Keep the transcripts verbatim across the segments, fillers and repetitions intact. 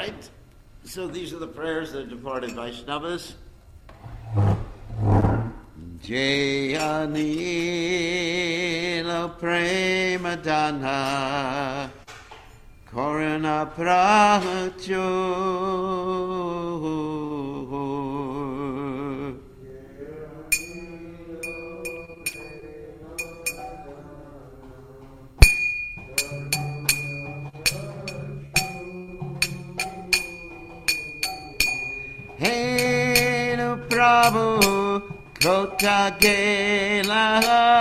right? So these are the prayers of departed Vaishnavas. Jaya Nila Prema Dana Korana Pracho Hey no Prabhu Kota Gela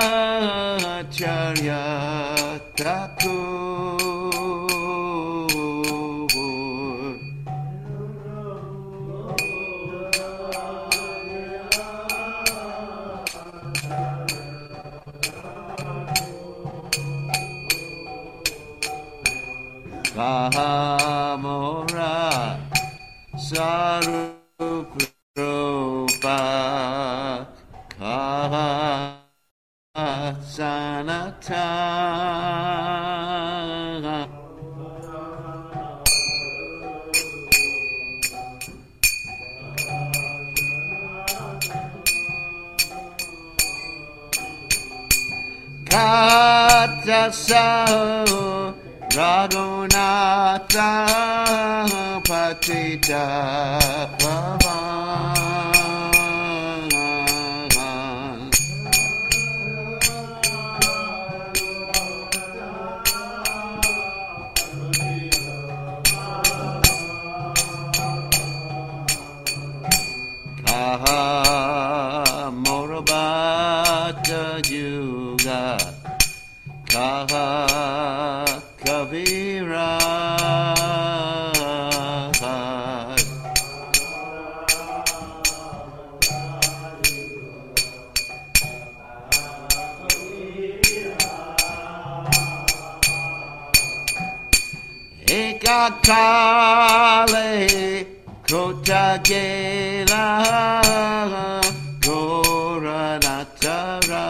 Charya Thakur Kahamora Sarupa Kahasanata Katasaho Raghunatha Patita Pavan Kaha Morabata Yuga Kaha Kavira Ekakale Kotagela Goranatara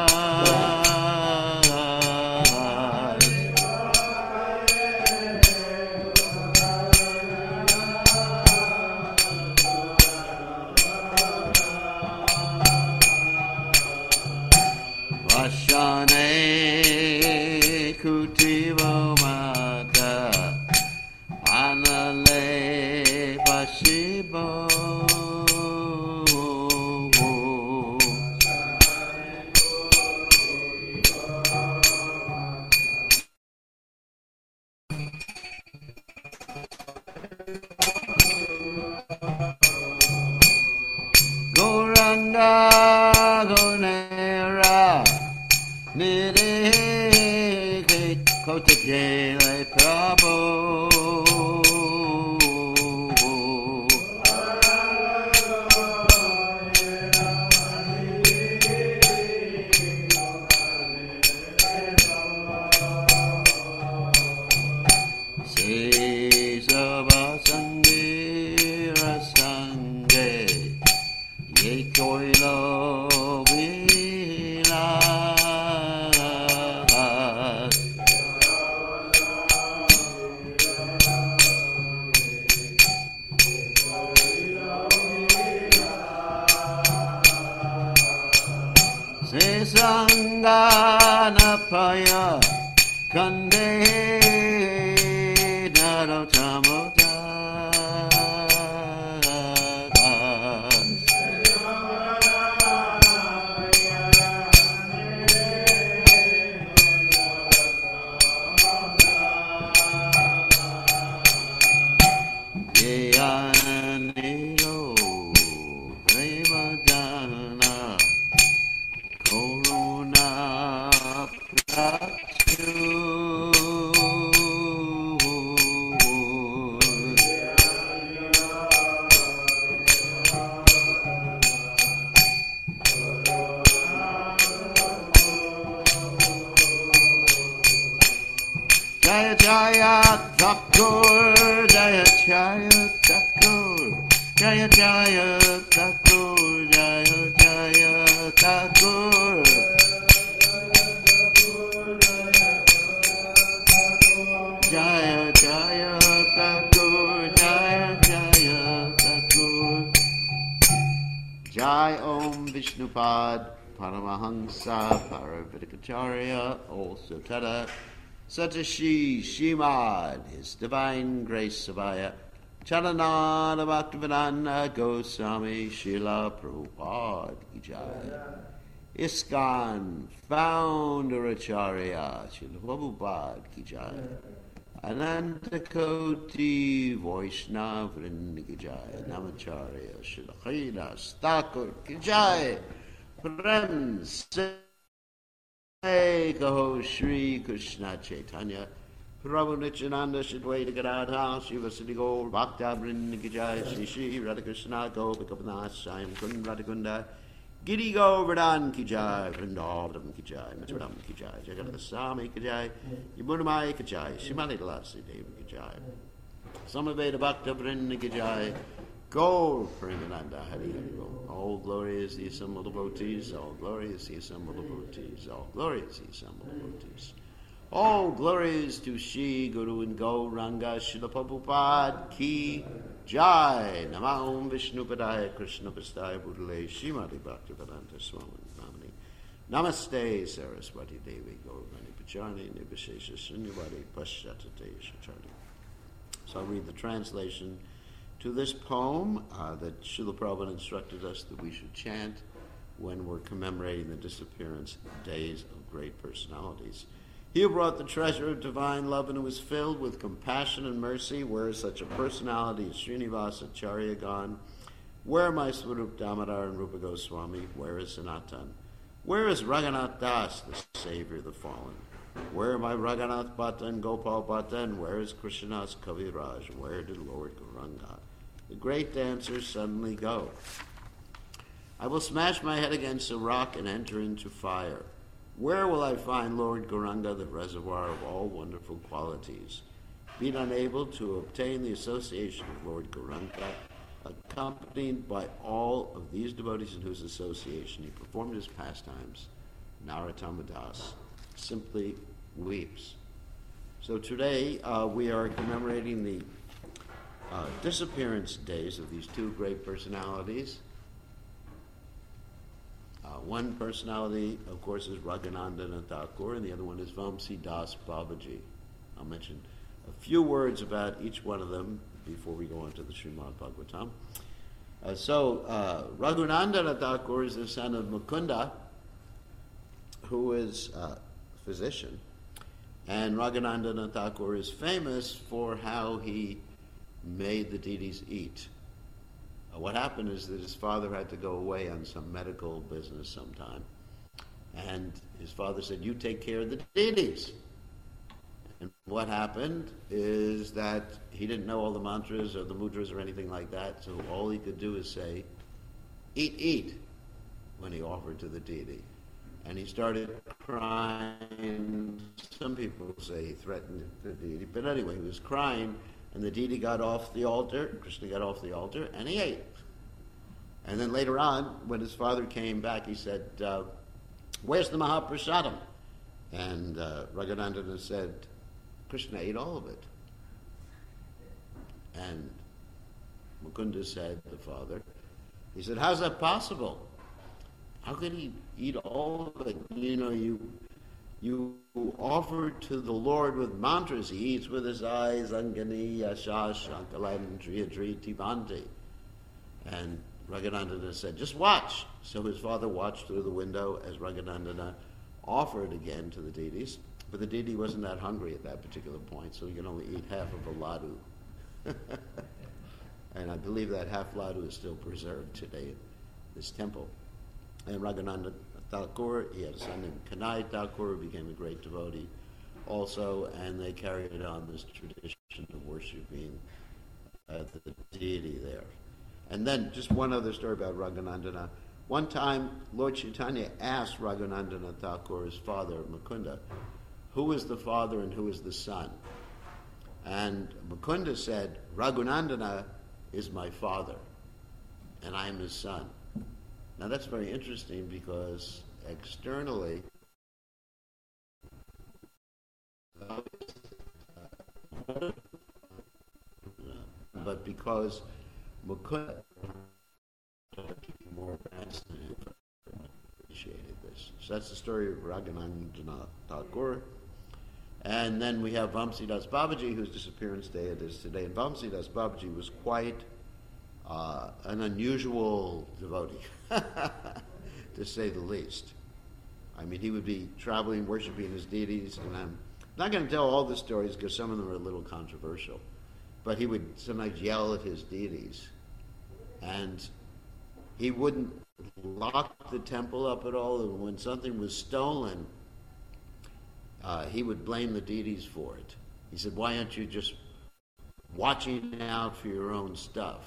Vashane Kutivo Mata Anale Vashibo Goranga Gonera Nidhe Kotakele Prabhu Sesava Sangira Sange Yekoilo Vila Sesangana Paya Kande Naro Tamota Yanilo Premadana Corona Prachu Jaya Jaya Thakur Jaya Jaya Thakur Jaya Jaya Thakur Jaya Jaya Thakur Jaya Jaya Thakur Jai Om Vishnupad Paramahamsa Paravidikacharya also Tada Satashi Shimad His Divine Grace Savaya Charanada Bhaktivedanta Goswami Srila Prabhupada Ki Jai. ISKCON Founder Acharya Srila Prabhupada Ki Jai. Anantakoti Vaishnava Vrinda Ki Jai. Namacharya Srila Haridas Thakur Ki Jai. Prem Se Kaho Shri Krishna Chaitanya Prabhu Nityananda Shadwaita Gadadha Shiva Siddhi Gaur Bhakta Vrinda Ki Jai. Shri Shri Radha Krishna Gopikapanas Sayam Kund Radhakunda Giri Govardhan Ki Jai, Vrindavan Ki Jai, Mathuram Ki Jai, Jagannath Swami Ki Jai, Yamunamai Ki Jai, Shimali Lasi Devi Ki Jai, Samaveda Bhakta Vrinda Ki Jai, Gaur Premananda Hari Hari Gaur. All glory is the assembled devotees, all glory is the assembled devotees, all glory is the assembled devotees. All glories to Shri Guru and Gauranga Srila Prabhupada Ki Jai. Namah Vishnupadaya Krishna Pastaya Budale Srimati Bhaktivedanta Swami Namani. Namaste Saraswati Devi Gauravani Pachani Nivishesha Srinyavadi Paschatate Shacharni. So I'll read the translation to this poem uh, that Srila Prabhupada instructed us that we should chant when we're commemorating the disappearance days of great personalities. He who brought the treasure of divine love and who was filled with compassion and mercy, where is such a personality as Srinivasa Acharya gone? Where are my Swarup Damodar and Rupa Goswami? Where is Sanatan? Where is Raghunath Das, the Savior of the fallen? Where are my Raghunath Bhatta and Gopal Bhatta? And where is Krishnadas Kaviraj? Where did Lord Gauranga, the great dancers, suddenly go? I will smash my head against a rock and enter into fire. Where will I find Lord Gauranga, the reservoir of all wonderful qualities? Being unable to obtain the association of Lord Gauranga, accompanied by all of these devotees in whose association he performed his pastimes, Narottama Das simply weeps. So today uh, we are commemorating the uh, disappearance days of these two great personalities. Uh, one personality, of course, is Raghunandana Thakur, and the other one is Vamsi Das Babaji. I'll mention a few words about each one of them before we go on to the Srimad Bhagavatam. Uh, so, uh, Raghunandana Thakur is the son of Mukunda, who is a physician, and Raghunandana Thakur is famous for how he made the deities eat. What happened is that his father had to go away on some medical business sometime. And his father said, you take care of the deities. And what happened is that he didn't know all the mantras or the mudras or anything like that, so all he could do is say, eat, eat, when he offered to the deity. And he started crying. Some people say he threatened the deity, but anyway, he was crying. And the deity got off the altar, Krishna got off the altar, and he ate. And then later on, when his father came back, he said, uh, where's the Mahaprasadam? And uh, Raghunandana said, Krishna ate all of it. And Mukunda said, the father, he said, how's that possible? How could he eat all of it? You know, you... You offer to the Lord with mantras. He eats with his eyes, Angani, Yashash, Ankalan, Driyadri, Tivanti. And Raghunandana said, just watch. So his father watched through the window as Raghunandana offered again to the deities. But the deity wasn't that hungry at that particular point, so he could only eat half of a ladu. And I believe that half ladu is still preserved today in this temple. And Raghunandana Thakur, he had a son named Kanai Thakur, who became a great devotee also, and they carried on this tradition of worshiping uh, the deity there. And then just one other story about Raghunandana. One time, Lord Chaitanya asked Raghunandana Thakur's father, Mukunda, who is the father and who is the son? And Mukunda said, Raghunandana is my father, and I am his son. Now that's very interesting because externally, but because Mukunda more devotees. So that's the story of Raghunath Thakur. And then we have Vamsidas Babaji, whose disappearance day it is today. And Vamsidas Babaji was quite uh, an unusual devotee, to say the least. I mean, he would be traveling, worshiping his deities, and I'm not going to tell all the stories because some of them are a little controversial. But he would sometimes yell at his deities, and he wouldn't lock the temple up at all. And when something was stolen, uh, he would blame the deities for it. He said, "Why aren't you just watching out for your own stuff?"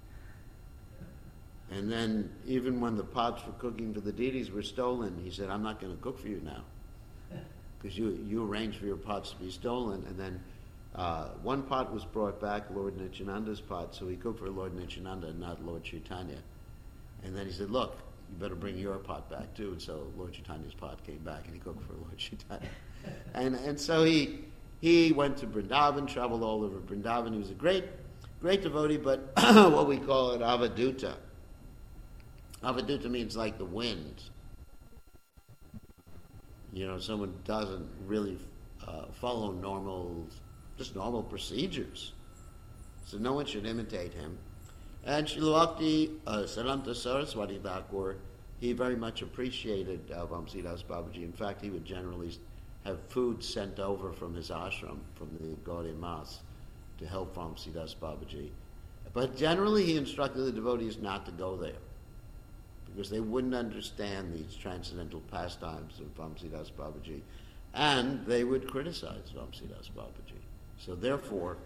And then, even when the pots for cooking for the deities were stolen, he said, "I'm not going to cook for you now, because you you arranged for your pots to be stolen." And then uh, one pot was brought back, Lord Nityananda's pot, so he cooked for Lord Nityananda and not Lord Chaitanya. And then he said, "Look, you better bring your pot back too." And so Lord Chaitanya's pot came back, and he cooked for Lord Chaitanya. and and so he he went to Vrindavan, traveled all over Vrindavan. He was a great great devotee, but what we call an avaduta. Avaduta means like the wind. You know, someone doesn't really uh, follow normal, just normal procedures. So no one should imitate him. And Srila Bhakti uh, Saranta Saraswati Thakur, he very much appreciated uh, Vamsidas Babaji. In fact, he would generally have food sent over from his ashram, from the Gaudiya Math, to help Vamsidas Babaji. But generally he instructed the devotees not to go there, because they wouldn't understand these transcendental pastimes of Vamsidas Babaji, and they would criticize Vamsidas Babaji. So therefore,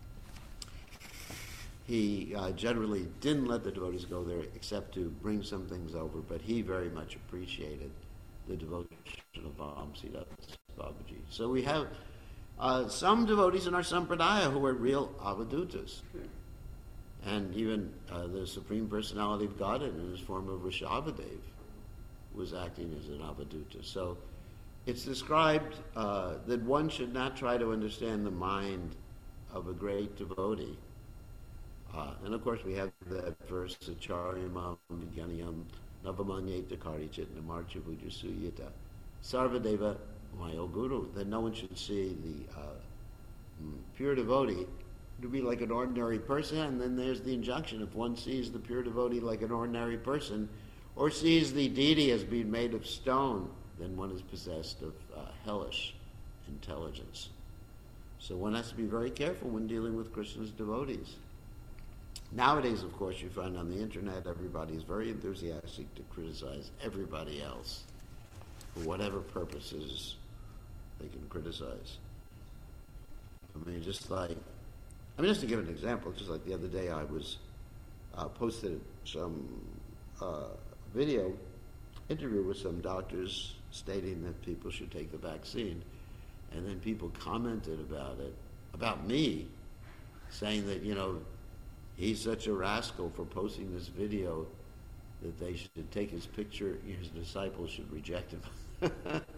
he uh, generally didn't let the devotees go there except to bring some things over, but he very much appreciated the devotion of Vamsidas Babaji. So we have uh, some devotees in our Sampradaya who are real avadutas. And even uh, the Supreme Personality of Godhead in his form of Rishabhadev was acting as an avaduta. So it's described uh, that one should not try to understand the mind of a great devotee. Uh, and of course we have that verse, Acharyamam Vijnaniyam Navamanyeta Karichit Namarcha Vujasuyita Sarvadeva Mayo Guru, that no one should see the uh, pure devotee to be like an ordinary person. And then there's the injunction: if one sees the pure devotee like an ordinary person, or sees the deity as being made of stone, then one is possessed of uh, hellish intelligence. So one has to be very careful when dealing with Krishna's devotees. Nowadays, of course, you find on the internet everybody is very enthusiastic to criticize everybody else for whatever purposes they can criticize. I mean, just like I mean, just to give an example, just like the other day I was uh, posted some uh, video interview with some doctors stating that people should take the vaccine, and then people commented about it, about me, saying that, you know, he's such a rascal for posting this video that they should take his picture, his disciples should reject him.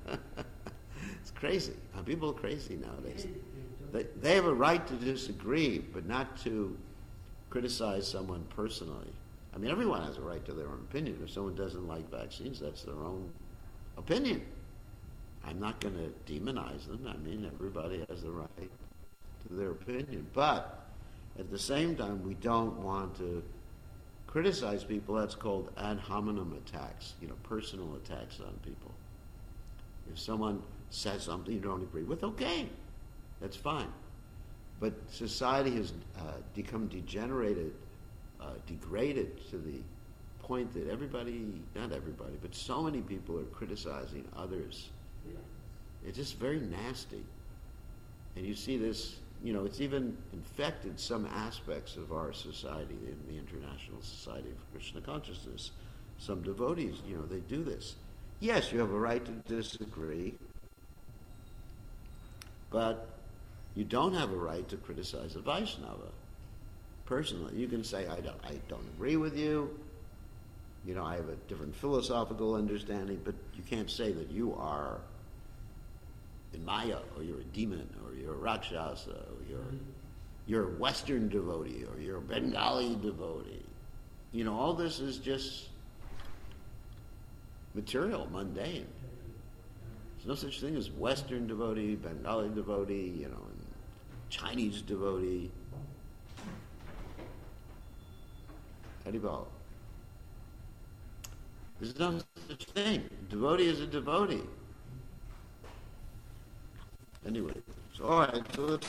It's crazy. People are crazy nowadays. They, they have a right to disagree, but not to criticize someone personally. I mean, everyone has a right to their own opinion. If someone doesn't like vaccines, that's their own opinion. I'm not going to demonize them. I mean, everybody has the right to their opinion. But at the same time, we don't want to criticize people. That's called ad hominem attacks, you know, personal attacks on people. If someone says something you don't agree with, okay, that's fine. But society has uh, become degenerated, uh, degraded to the point that everybody, not everybody, but so many people are criticizing others. Yeah. It's just very nasty. And you see this, you know, it's even infected some aspects of our society, in the International Society of Krishna Consciousness. Some devotees, you know, they do this. Yes, you have a right to disagree, but you don't have a right to criticize a Vaishnava. Personally, you can say, I don't, I don't agree with you, you know, I have a different philosophical understanding, but you can't say that you are in Maya, or you're a demon, or you're a Rakshasa, or you're, you're a Western devotee, or you're a Bengali devotee. You know, all this is just material, mundane. There's no such thing as Western devotee, Bengali devotee, you know, and Chinese devotee. Haribol. There's no such thing. Devotee is a devotee. Anyway, so all right, so let's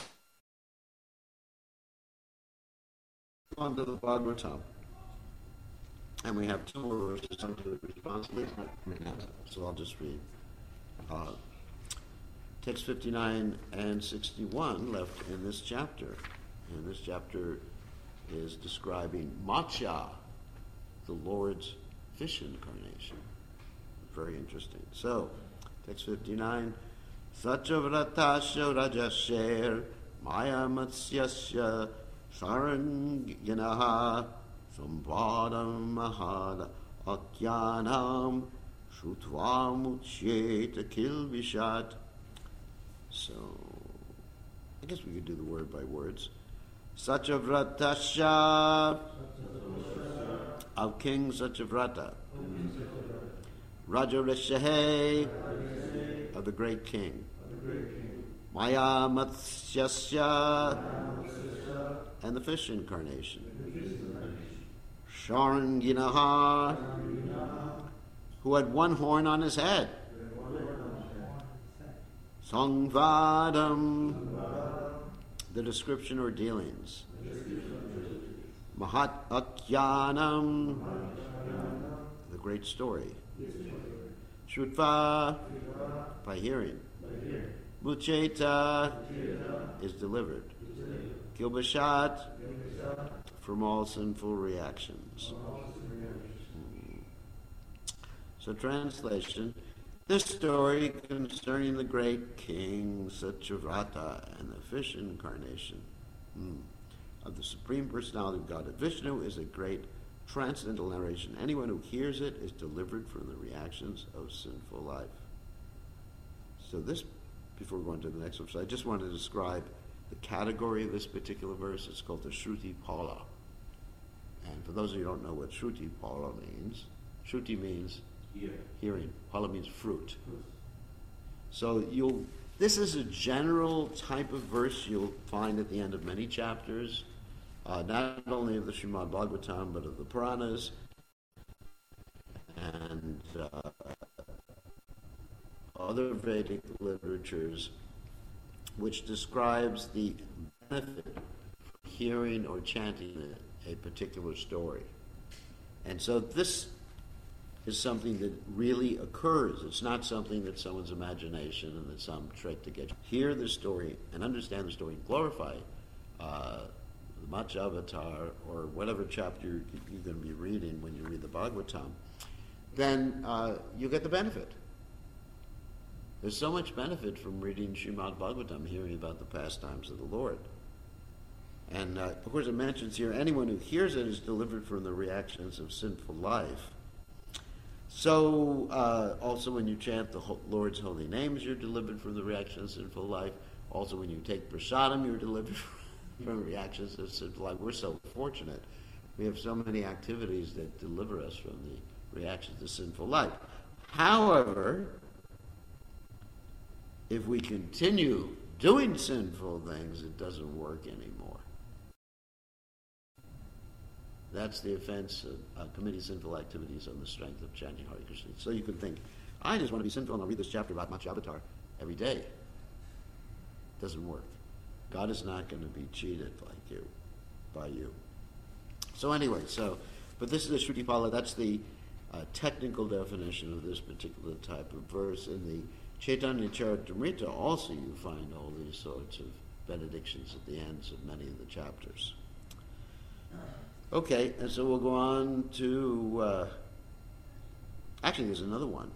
go on to the Bhagavatam. And we have two more verses under the responsibility. So I'll just read. Uh, text fifty-nine and sixty-one left in this chapter. And this chapter is describing Matsya, the Lord's fish incarnation. Very interesting. So, text fifty-nine. Satyavratasya rajasher maya matsyasya saranginaha samvadam mahad akyanam shrutvamuchyeta kilvishat. So, I guess we could do the word by words. Satyavratasya of King Satyavrata, Rajarishahe of the great king, Maya Matsyasya and the fish incarnation, Sharanginaha, who had one horn on his head, Sangvadam, the description or dealings, Mahat Akyanam, the great story, Shrutva, by hearing, Mucheta is delivered, Kilbashat, from all sinful reactions. Hmm. So translation, this story concerning the great king Satyavrata and the fish incarnation hmm, of the Supreme Personality of Godhead Vishnu is a great transcendental narration. Anyone who hears it is delivered from the reactions of sinful life. So this, before we go on to the next verse, I just want to describe the category of this particular verse. It's called the Shruti Pala. And for those of you who don't know what Shruti Pala means, Shruti means Hear. hearing. Pala means fruit. fruit. So you'll. This is a general type of verse you'll find at the end of many chapters, uh, not only of the Srimad Bhagavatam, but of the Puranas and uh, other Vedic literatures, which describes the benefit of hearing or chanting a, a particular story. And so this is something that really occurs. It's not something that's someone's imagination and that's some trick to get you. Hear the story and understand the story and glorify uh, the Matsya Avatar or whatever chapter you're, you're going to be reading when you read the Bhagavatam, then uh, you get the benefit. There's so much benefit from reading Srimad Bhagavatam, hearing about the pastimes of the Lord. And uh, of course it mentions here, anyone who hears it is delivered from the reactions of sinful life. So, uh, also when you chant the Lord's holy names, you're delivered from the reactions of sinful life. Also when you take prasadam, you're delivered from reactions of sinful life. We're so fortunate. We have so many activities that deliver us from the reactions of sinful life. However, if we continue doing sinful things, it doesn't work anymore. That's the offense of uh, committing sinful activities on the strength of chanting Hare Krishna. So you can think, I just want to be sinful and I'll read this chapter about Matsya Avatar every day. It doesn't work. God is not going to be cheated like you, by you. So anyway, so, but this is the Shruti Pala. That's the uh, technical definition of this particular type of verse. In the Chaitanya Charitamrita also you find all these sorts of benedictions at the ends of many of the chapters. Okay, and so we'll go on to, uh, actually there's another one.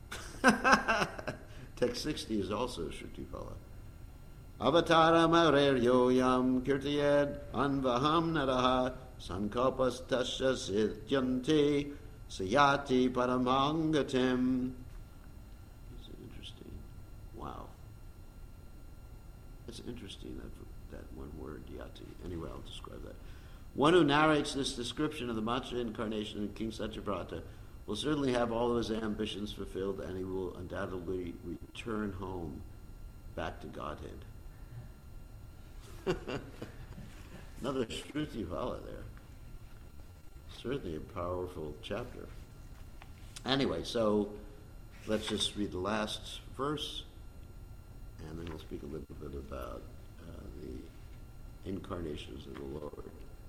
Text sixty is also Shrutipala. Avataram aureryoyam kirtayed anvaham naraha sankalpas tasya siddhyanti sayati paramangatim. It's interesting. Wow. It's interesting, that, that one word, yati. Anyway, I'll describe that. One who narrates this description of the Matsya incarnation in King Satyavrata will certainly have all of his ambitions fulfilled, and he will undoubtedly return home back to Godhead. Another Shruti Vala there. Certainly a powerful chapter. Anyway, so let's just read the last verse, and then we'll speak a little bit about uh, the incarnations of the Lord.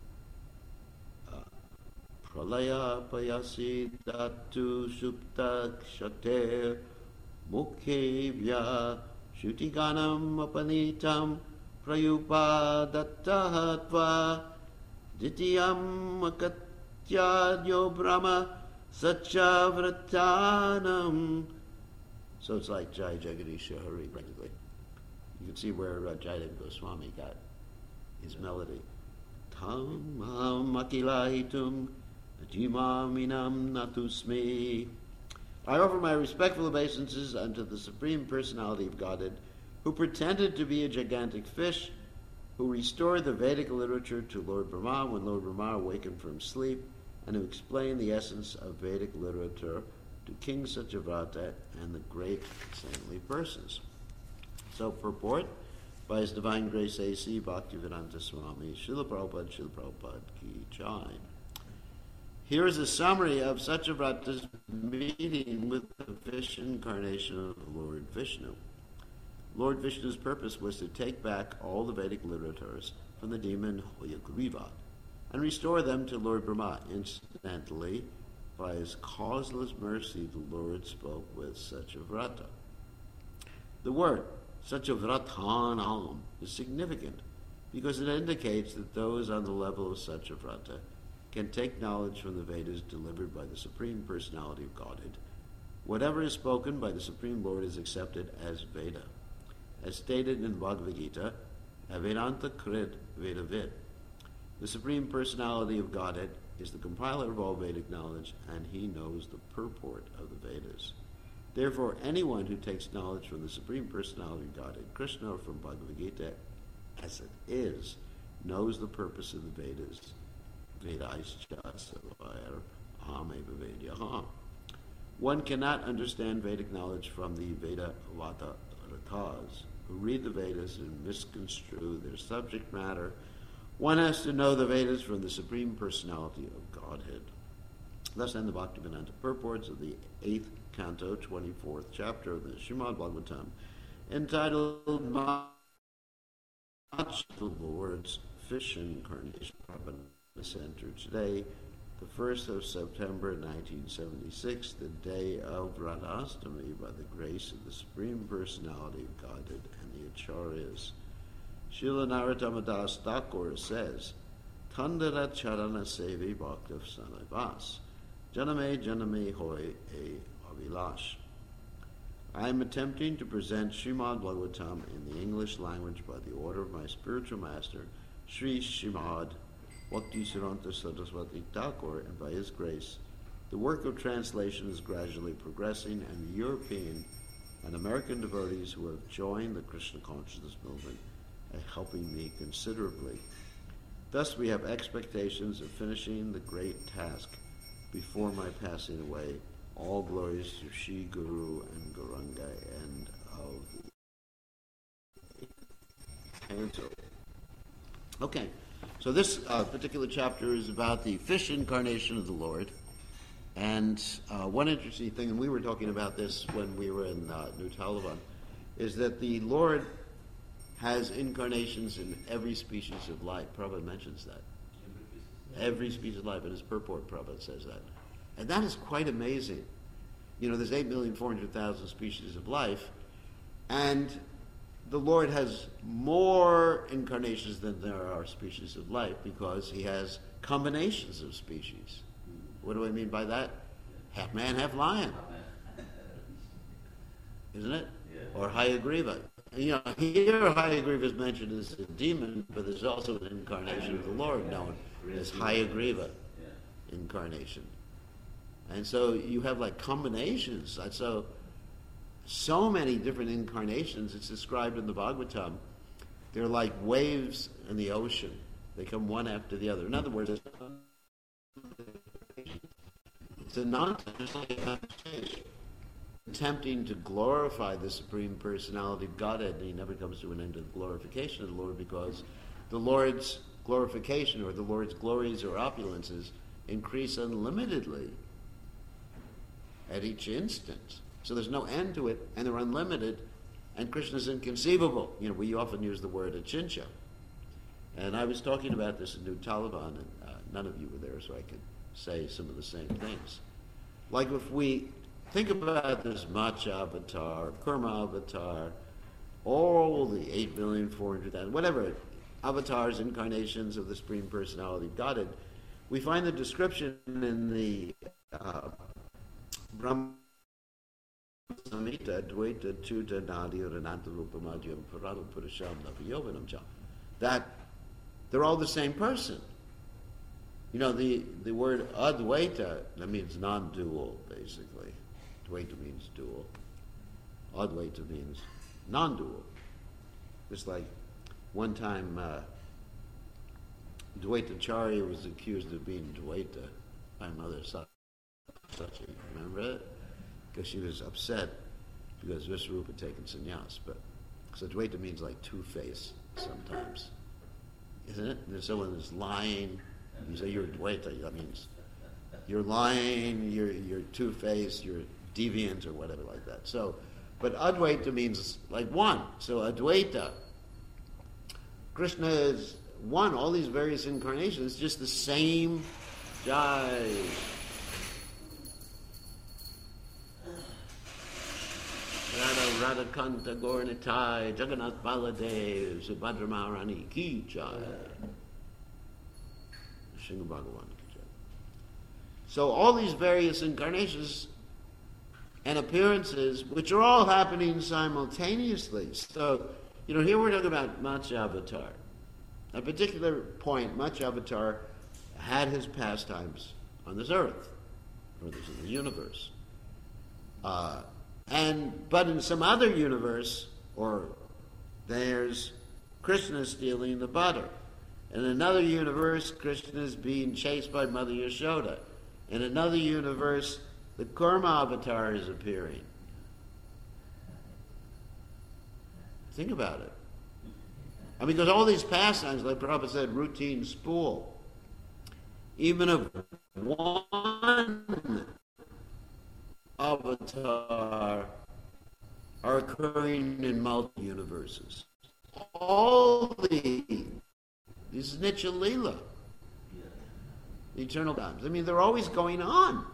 Pralaya payasi datu supta kshater mukhevya shutiganam apanitam prayupadattahatva ditiyam akatyadyo brahma satchavratanam. So it's like Jai Jagadish Hari, practically. You can see where uh, Jayadeva Goswami got his melody. Tam akilahitum Jimaminam natusmi. I offer my respectful obeisances unto the Supreme Personality of Godhead, who pretended to be a gigantic fish, who restored the Vedic literature to Lord Brahma when Lord Brahma awakened from sleep, and who explained the essence of Vedic literature to King Satyavrata and the great saintly persons. So purport by His Divine Grace A C Bhaktivedanta Swami, Srila Prabhupada, Srila Prabhupada Ki Jai. Here is a summary of Satyavrata's meeting with the fish incarnation of Lord Vishnu. Lord Vishnu's purpose was to take back all the Vedic literatures from the demon Hayagriva and restore them to Lord Brahma. Incidentally, by his causeless mercy, the Lord spoke with Satyavrata. The word Satyavratanam is significant because it indicates that those on the level of Satyavrata can take knowledge from the Vedas delivered by the Supreme Personality of Godhead. Whatever is spoken by the Supreme Lord is accepted as Veda. As stated in Bhagavad Gita, Avedanta Krid Vedavid. The Supreme Personality of Godhead is the compiler of all Vedic knowledge, and he knows the purport of the Vedas. Therefore, anyone who takes knowledge from the Supreme Personality of Godhead, Krishna, or from Bhagavad Gita, as it is, knows the purpose of the Vedas. One cannot understand Vedic knowledge from the Vedavata-ratas, who read the Vedas and misconstrue their subject matter. One has to know the Vedas from the Supreme Personality of Godhead. Thus end the Bhaktivedanta purports of the eighth canto, twenty-fourth chapter of the Srimad Bhagavatam, entitled Much the Lord's Fish Incarnation. Center today, the first of September nineteen seventy-six, the day of Radhastami, by the grace of the Supreme Personality of Godhead and the Acharyas. Srila Narottama Das Thakur says, Tandara Charana Sevi Bhakta Sanavas, Janame Janame Hoy E Avilash. I am attempting to present Srimad Bhagavatam in the English language by the order of my spiritual master, Sri Srimad Bhaktisaranta Saraswati Thakur, and by his grace, the work of translation is gradually progressing, and the European and American devotees who have joined the Krishna consciousness movement are helping me considerably. Thus, we have expectations of finishing the great task before my passing away. All glories to Shri Guru and Gauranga, and of the canto. Okay. So this uh, particular chapter is about the fish incarnation of the Lord. And uh, one interesting thing, and we were talking about this when we were in uh, New Taliban, is that the Lord has incarnations in every species of life. Prabhupada mentions that. Every species of life. In his purport, Prabhupada says that. And that is quite amazing. You know, there's eight million four hundred thousand species of life, and the Lord has more incarnations than there are species of life because he has combinations of species. What do I mean by that? Half man, half lion. Isn't it? Yeah. Or Hayagriva. You know, here Hayagriva is mentioned as a demon, but there's also an incarnation of the Lord known as Hayagriva incarnation. And so you have like combinations. So So many different incarnations. It's described in the Bhagavatam. They're like waves in the ocean. They come one after the other. In other words, to non-understanding conversation, attempting to glorify the Supreme Personality of Godhead, and he never comes to an end of the glorification of the Lord, because the Lord's glorification or the Lord's glories or opulences increase unlimitedly at each instant. So there's no end to it, and they're unlimited, and Krishna is inconceivable. You know, we often use the word achincha. And I was talking about this in New Taliban, and uh, none of you were there, so I could say some of the same things. Like if we think about this Macha avatar, Kurma avatar, all the eight million four hundred thousand, whatever, avatars, incarnations of the Supreme Personality of Godhead, we find the description in the uh, Brahma Samhita, Dvaita, Chuta, Nadi, Rananta, Rupa, Madhyam, Paradu, Purasham, Navayovanam, Cham, that they're all the same person. You know, the, the word Advaita, that means non-dual, basically. Dvaita means dual. Advaita means non-dual. Just like one time uh, Dvaitacharya was accused of being Dvaita by Mother Satyaki. Remember it? Because she was upset because Vishwarupa had taken sannyas. But so Dvaita means like two-face sometimes, isn't it? There's someone that's lying. You say you're Dvaita, that means you're lying, you're you're two-faced, you're deviant or whatever like that. So, but Advaita means like one. So Advaita, Krishna is one. All these various incarnations, just the same Jai. Radha Radhakanta Gauranitai Jagannath Baladev Subhadra Maharani Ki Jai. Shinga Bhagavan Ki Jai. So all these various incarnations and appearances, which are all happening simultaneously. So, you know, here we're talking about Matsya Avatar. At a particular point, Matsya Avatar had his pastimes on this earth, or this in the universe. Uh, And but in some other universe, or there's Krishna stealing the butter. In another universe, Krishna is being chased by Mother Yashoda. In another universe, the Kurma avatar is appearing. Think about it. I mean, because all these pastimes, like Prabhupada said, routine spool. Even if one avatar are occurring in multi-universes. All the, this is Nitya Leela, the eternal times. I mean, they're always going on.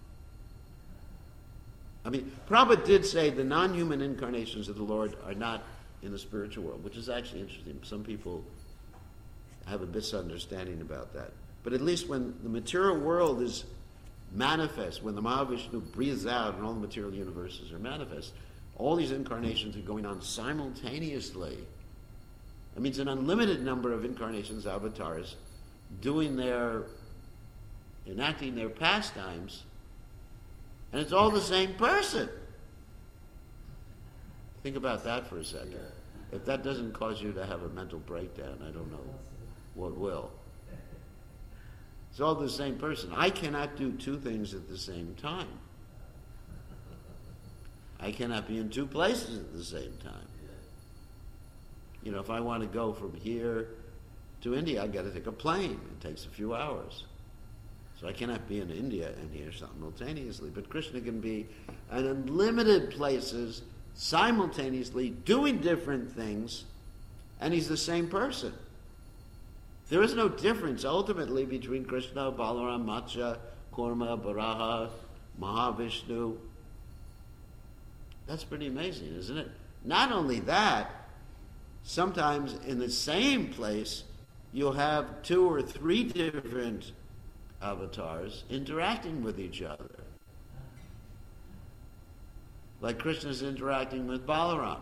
I mean, Prabhupada did say the non-human incarnations of the Lord are not in the spiritual world, which is actually interesting. Some people have a misunderstanding about that. But at least when the material world is manifest, when the Mahavishnu breathes out and all the material universes are manifest, all these incarnations are going on simultaneously. It means an unlimited number of incarnations, avatars, doing their, enacting their pastimes, and it's all the same person. Think about that for a second. If that doesn't cause you to have a mental breakdown, I don't know what will. It's all the same person. I cannot do two things at the same time. I cannot be in two places at the same time. You know, if I want to go from here to India, I've got to take a plane. It takes a few hours. So I cannot be in India and here simultaneously. But Krishna can be in unlimited places simultaneously doing different things, and he's the same person. There is no difference ultimately between Krishna, Balaram, Matsya, Kurma, Baraha, Mahavishnu. That's pretty amazing, isn't it? Not only that, sometimes in the same place you'll have two or three different avatars interacting with each other. Like Krishna's interacting with Balaram.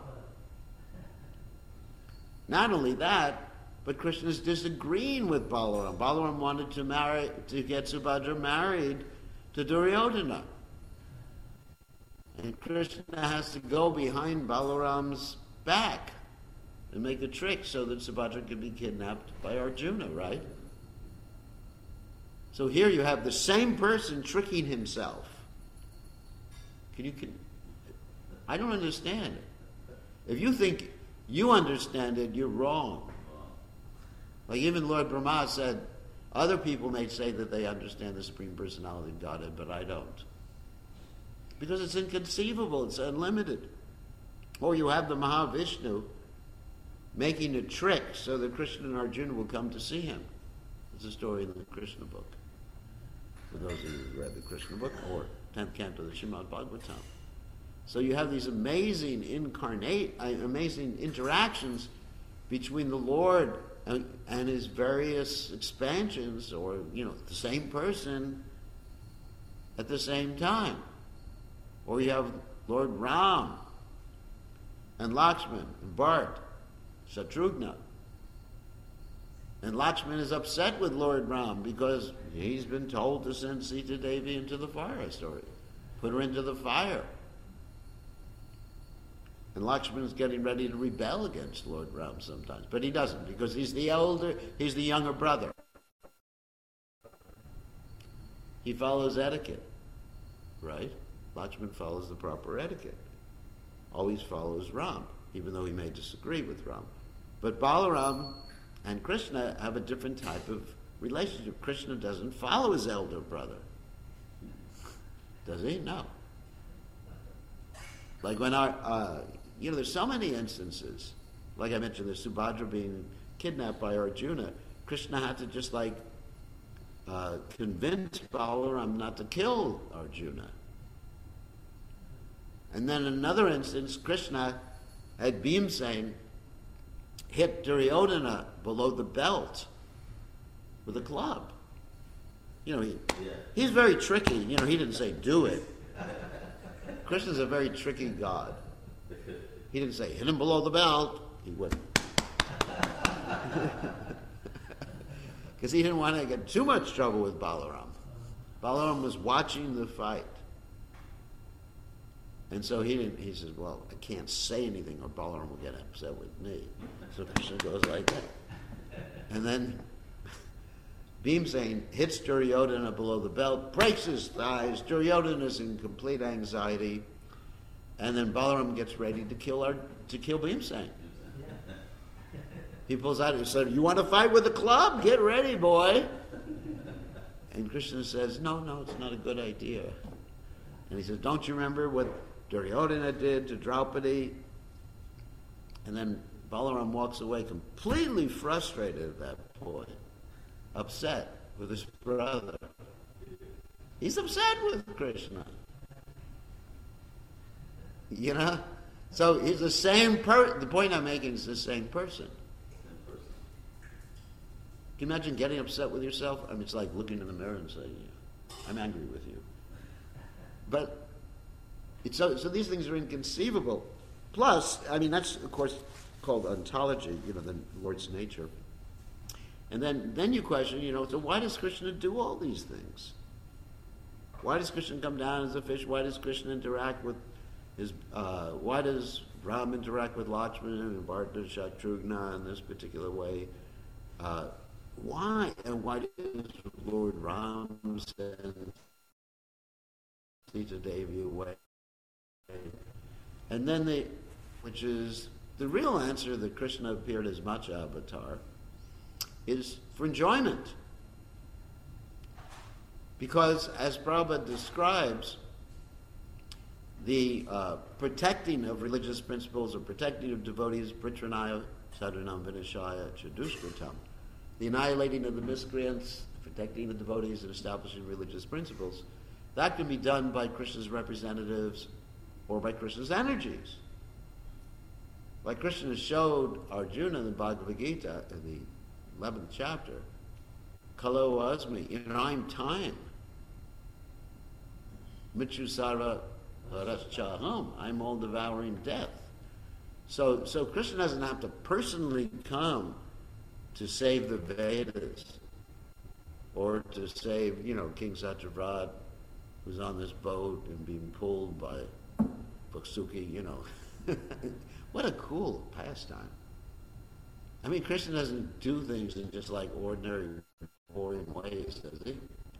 Not only that, but Krishna's disagreeing with Balaram. Balaram wanted to marry, to get Subhadra married to Duryodhana. And Krishna has to go behind Balaram's back and make a trick so that Subhadra can be kidnapped by Arjuna, right? So here you have the same person tricking himself. Can you? Can, I don't understand it. If you think you understand it, you're wrong. Like even Lord Brahma said, other people may say that they understand the Supreme Personality of Godhead, but I don't. Because it's inconceivable, it's unlimited. Or you have the Mahavishnu making a trick so that Krishna and Arjuna will come to see him. It's a story in the Krishna book. For those of you who read the Krishna book, or tenth canto of the Srimad Bhagavatam. So you have these amazing incarnate, uh, amazing interactions between the Lord and, and his various expansions, or, you know, the same person at the same time. Or you have Lord Ram and Lakshman and Bharat, Shatrughna. And Lakshman is upset with Lord Ram because he's been told to send Sita Devi into the forest, or put her into the fire. And Lakshman is getting ready to rebel against Lord Ram sometimes. But he doesn't, because he's the older, he's the younger brother. He follows etiquette, right? Lakshman follows the proper etiquette. Always follows Ram, even though he may disagree with Ram. But Balaram and Krishna have a different type of relationship. Krishna doesn't follow his elder brother. Does he? No. Like when our, uh, you know, there's so many instances. Like I mentioned, there's Subhadra being kidnapped by Arjuna. Krishna had to just like uh, convince Balaram not to kill Arjuna. And then in another instance, Krishna had Bhimsen hit Duryodhana below the belt with a club. You know, he, yeah. he's very tricky. You know, he didn't say, do it. Krishna's a very tricky God. He didn't say, hit him below the belt. He wouldn't. Because he didn't want to get too much trouble with Balaram. Balaram was watching the fight. And so he didn't, he says, well, I can't say anything or Balaram will get upset with me. So Krishna goes like that. And then Bhimsen hits Duryodhana below the belt, breaks his thighs. Duryodhana is in complete anxiety. And then Balaram gets ready to kill our, to kill Bhimsen. He pulls out and says, you want to fight with a club? Get ready, boy. And Krishna says, no, no, it's not a good idea. And he says, don't you remember what Duryodhana did to Draupadi? And then Balaram walks away completely frustrated at that point, upset with his brother. He's upset with Krishna. You know? So he's the same person. The point I'm making is the same person. Can you imagine getting upset with yourself? I mean, it's like looking in the mirror and saying, I'm angry with you. But it's so, so these things are inconceivable. Plus, I mean, that's, of course, called ontology, you know, the Lord's nature. And then, then you question, you know, so why does Krishna do all these things? Why does Krishna come down as a fish? Why does Krishna interact with his, uh, why does Ram interact with Lakshmana and Bharata Shatrughna in this particular way? Uh, why? And why does Lord Ram send Sita Devi away? And then they, which is the real answer that Krishna appeared as Matsya avatar, is for enjoyment. Because, as Prabhupada describes, the uh, protecting of religious principles or protecting of devotees, pritranaya, sadhanam vinashaya, chadushkratam, the annihilating of the miscreants, protecting the devotees and establishing religious principles, that can be done by Krishna's representatives or by Krishna's energies. Like Krishna showed Arjuna in the Bhagavad Gita in the eleventh chapter, Kalo Asmi, you know, I'm time. Mitchu Sarva Raschaham, I'm all devouring death. So, so Krishna doesn't have to personally come to save the Vedas or to save, you know, King Satyavrat, who's on this boat and being pulled by Bhaksuki, you know. What a cool pastime. I mean, Krishna doesn't do things in just like ordinary, boring ways, does he?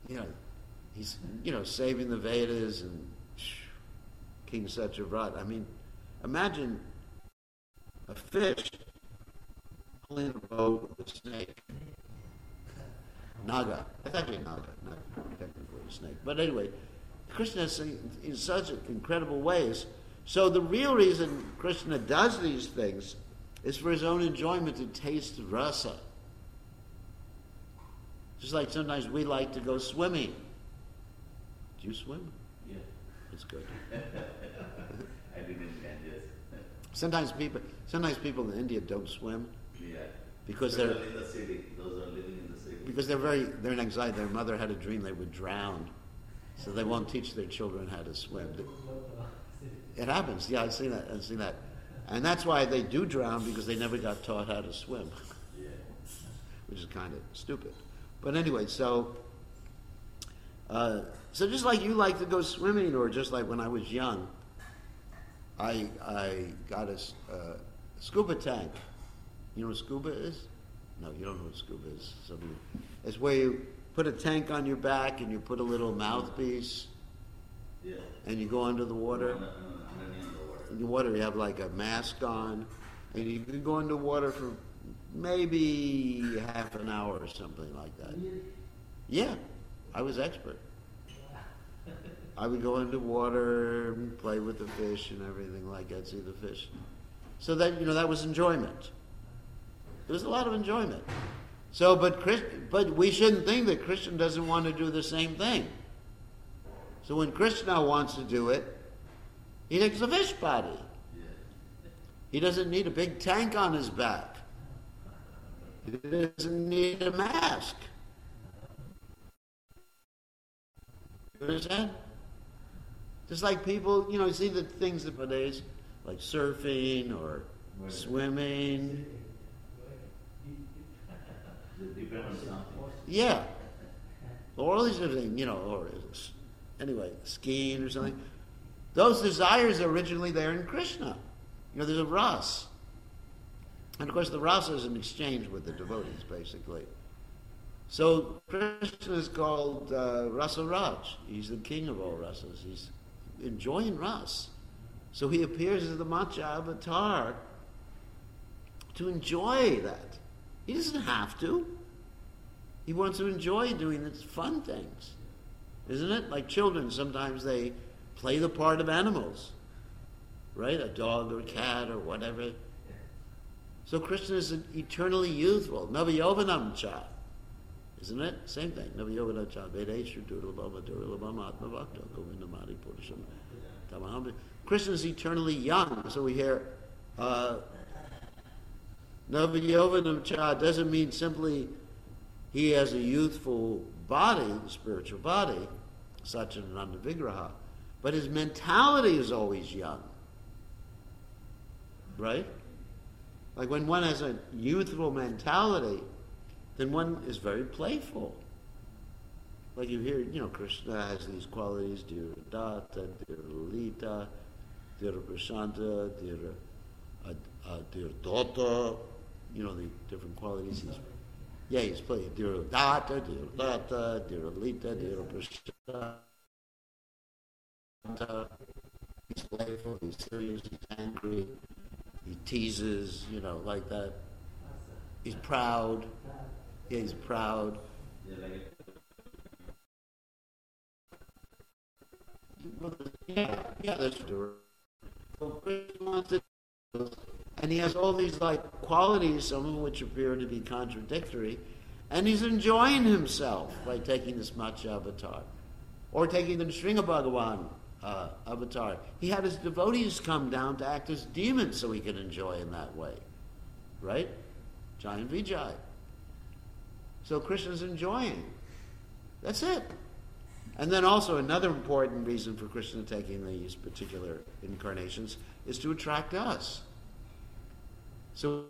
you know, he's, you know, saving the Vedas and King Satyavrat. I mean, imagine a fish pulling a boat with a snake. Naga. That's actually Naga, not technically a snake. But anyway, Krishna is in such incredible ways. So the real reason Krishna does these things is for his own enjoyment to taste rasa. Just like sometimes we like to go swimming. Do you swim? Yeah. It's good. I live in Ganges. Sometimes people, sometimes people in India don't swim. Yeah. Because Those they're are in the city. Those are living in the city. because they're very they're in anxiety. Their mother had a dream they would drown, so they won't teach their children how to swim. It happens. Yeah, I've seen that. I've seen that, and that's why they do drown, because they never got taught how to swim, Yeah. which is kind of stupid. But anyway, so uh, so just like you like to go swimming, or just like when I was young, I I got a s- uh, scuba tank. You know what scuba is? No, you don't know what scuba is. Some of you, it's where you put a tank on your back and you put a little mouthpiece Yeah. and you go under the water. Under- Underneath the water. In the water, you have like a mask on, and you can go underwater for maybe half an hour or something like that. Yeah, I was expert. I would go underwater and play with the fish and everything like that, see the fish. So that, you know, that was enjoyment. There was a lot of enjoyment. So, but Chris, but we shouldn't think that Krishna doesn't want to do the same thing. So when Krishna wants to do it, he takes a fish body. Yeah. He doesn't need a big tank on his back. He doesn't need a mask. You understand? Just like people, you know, you see the things nowadays, like surfing or Right. swimming. They depend on something. Yeah. Or all these different things, you know, or anyway, skiing or something. Those desires are originally there in Krishna. You know, there's a ras. And of course, the rasa is an exchange with the devotees, basically. So Krishna is called uh, Rasa Raj. He's the king of all rasas. He's enjoying ras. So he appears as the Matcha avatar to enjoy that. He doesn't have to. He wants to enjoy doing the fun things. Isn't it? Like children, sometimes they play the part of animals. Right? A dog or a cat or whatever. So Krishna is eternally youthful. Navayovanam cha. Isn't it? Same thing. Navayovanam cha. Vedeshu durlabhama durlabhama atmavakta govindamadi purusham tamaham. Krishna is eternally young. So we hear uh, Navayovanam cha doesn't mean simply he has a youthful body, spiritual body, Satchidananda Vigraha, but his mentality is always young. Right? Like when one has a youthful mentality, then one is very playful. Like you hear, you know, Krishna has these qualities, Dhira Datta, Dhira Lalita, Dhira Prashanta, Dhira uh, uh, Dhira Dota, you know, the different qualities. He's, yeah, he's playing Dhira Datta, Dhira Datta, Dhira Lalita, Dhira Prashanta. He's playful, he's serious, he's angry. He teases, you know, like that. He's proud. Yeah, he's proud. Yeah, like it. Yeah, yeah, that's true. So Krishna wants to, and he has all these like qualities, some of which appear to be contradictory, and he's enjoying himself by taking this Matsya avatar, or taking the Nrsimha Bhagavan uh, avatar. He had his devotees come down to act as demons so he could enjoy in that way, right? Jai and Vijay. So Krishna's enjoying. That's it. And then also another important reason for Krishna taking these particular incarnations is to attract us. So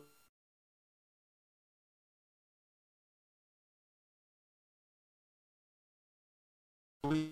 we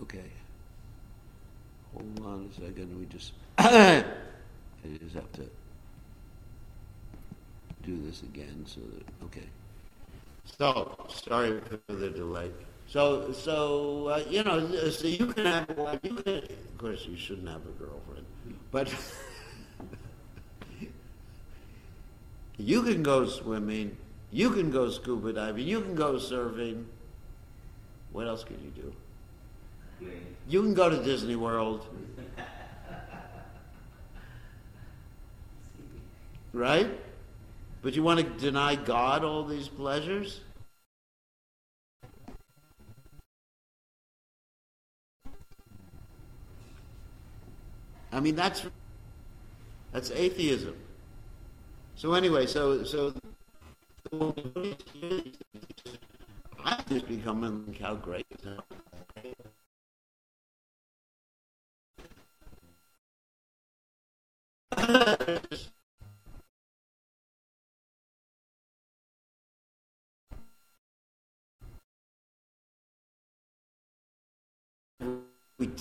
Okay. Hold on a second. We just I just have to do this again. So that okay. So sorry for the delay. So so uh, you know so you can have a wife. You can, of course you shouldn't have a girlfriend, but you can go swimming. You can go scuba diving. You can go surfing. What else can you do? Playing. You can go to Disney World. Right? But you want to deny God all these pleasures? I mean, that's that's atheism. So anyway, so so I just become how great. We,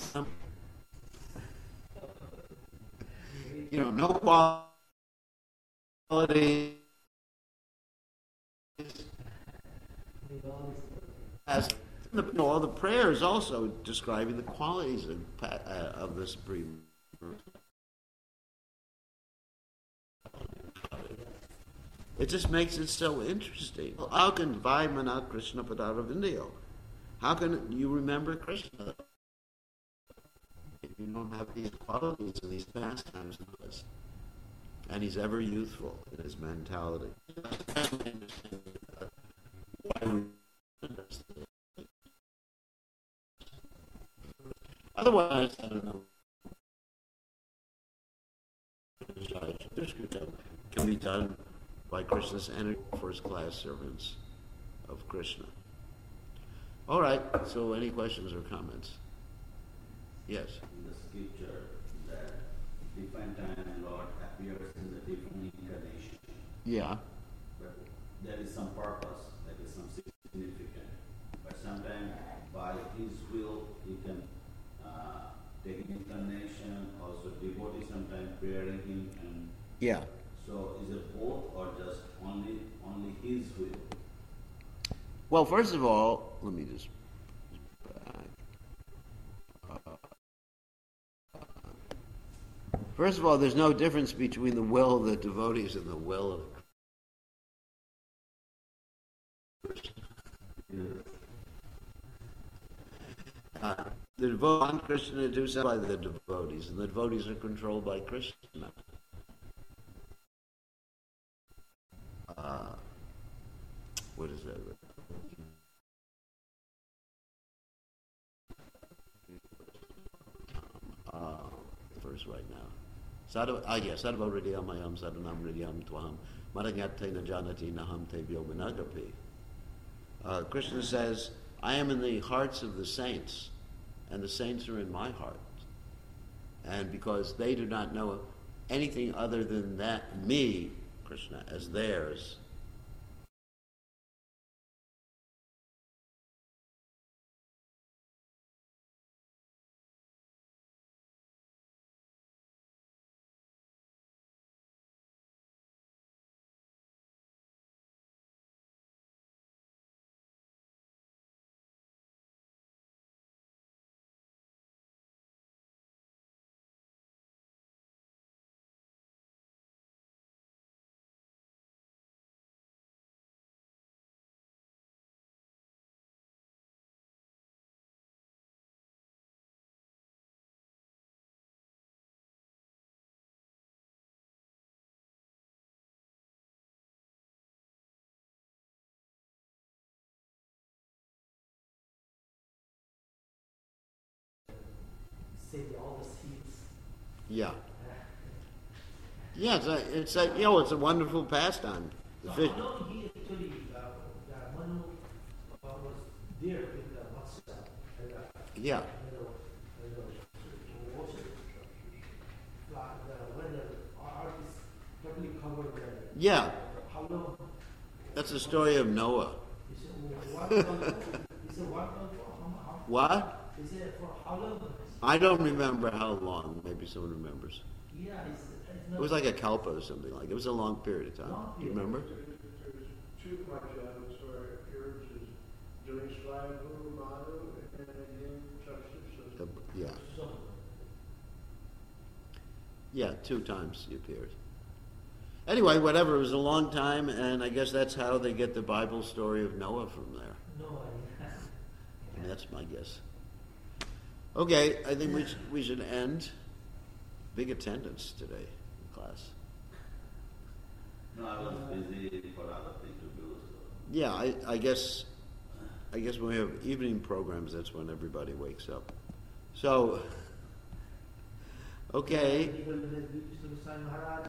you know, no quality. As the, you know, all the prayers also describing the qualities of, uh, of the Supreme. It just makes it so interesting. How can Vaimana Krishna Padaravindayo? How can you remember Krishna if you don't have these qualities and these pastimes in us? And he's ever youthful in his mentality. Why we Otherwise, I don't know. Can be done by Krishna's energy, first-class servants of Krishna. All right. So, any questions or comments? Yes. In the scripture, that different time Lord appears in the different incarnation. Yeah. But there is some purpose, there is some significance. But sometimes by His will, He can uh, take incarnation. Also, devotee sometimes praying Him, and Yeah. so is it both or just only only His will? Well, first of all, let me just. First of all, there's no difference between the will of the devotees and the will of uh, the devotees want Krishna to do something by the devotees, and the devotees are controlled by Krishna. Uh, what is that? Uh, verse right now. Sadhu, ah yes, Sadhava Hridayam Mayam Sadhanam Hridayam Twaham Maranyate Najanati Naham Te Vyomanagapi. Uh, Krishna says, I am in the hearts of the saints, and the saints are in my heart. And because they do not know anything other than that, me, Krishna, as theirs, save all the seeds. yeah. Yeah, it's a, it's a, you know, it's a wonderful pastime. The So fish. how long he actually, uh, uh, Manu uh, was there with the Matsya, and, uh, Yeah. you know, and, uh, worship, uh, the, when the artists totally covered the, Yeah, how long? that's the story of Noah. He said, one month, he said, one month, how, how, What? Is it for how long? I don't remember how long. Maybe someone remembers. Yeah, it's, it's not. It was like a kalpa or something like. It was a long period of time. Long Do you period. remember? There's two Marjalas where it appears as during Swayambhu Madhu and again Chakshusha. The- yeah, So, yeah, two times he appeared. Anyway, whatever. It was a long time, and I guess that's how they get the Bible story of Noah from there. no idea. And that's my guess. Okay, I think we should, we should end. Big attendance today in class. No, I was busy for other things to do. So. Yeah, I, I guess I guess when we have evening programs, that's when everybody wakes up. So, okay. Even with Vishnu Sai Maharaj.